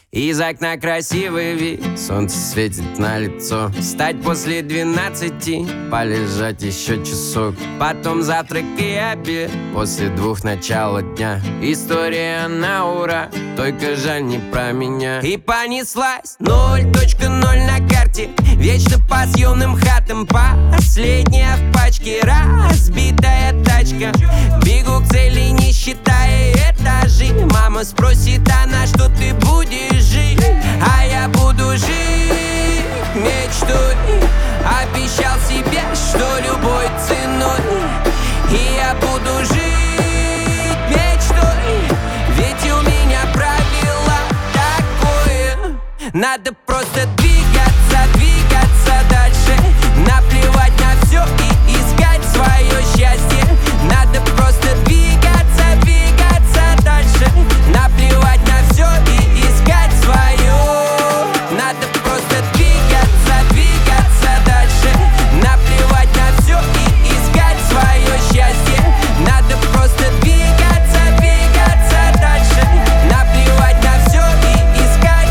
Из окна красивый вид, солнце светит на лицо. Встать после 12, полежать еще часок. Потом завтрак и обед, после 2 начала дня. История на ура, только жаль не про меня. И понеслась 0.0 на карте, вечно по съемным хатам. Последняя в пачке, разбитая тачка. Бегу к цели, не считая этажи. Мама спросит, на что ты будешь жить? А я буду жить мечтой. Обещал себе, что любой ценой. И я буду жить мечтой, ведь у меня правило такое: надо просто двигаться дальше. Наплевать на все и искать свое счастье. Надо просто двигаться дальше. Наплевать на все и искать свое. Надо просто двигаться дальше. Наплевать на все и искать свое счастье. Надо просто двигаться дальше. Наплевать на все и искать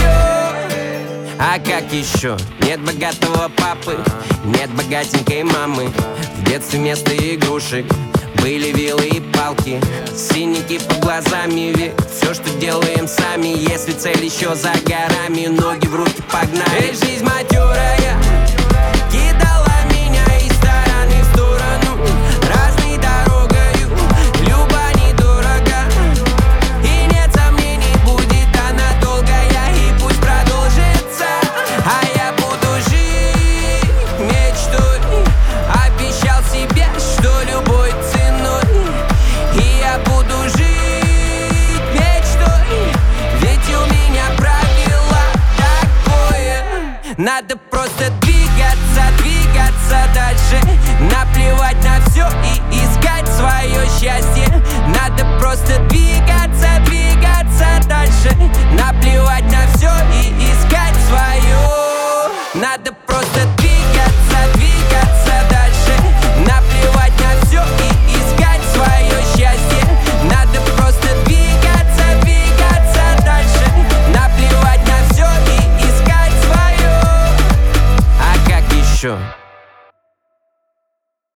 свое. А как еще? Нет богатого папы, нет богатенькой мамы. В детстве вместо игрушек были вилы и палки, синяки под глазами, ведь все, что делаем сами. Если цель еще за горами, ноги в руки погнали. Эй, жизнь матерая кидала меня из стороны в сторону, разной дорогою, люба недорого. И нет сомнений, будет она долгая, и пусть продолжится. А я буду жить мечтой. Обещал себе, что любой ценой. И я буду жить мечтой, ведь у меня правило такое: надо просто двигаться дальше. Наплевать на все и искать свое счастье. Надо просто двигаться дальше. Наплевать на все и искать свое. Надо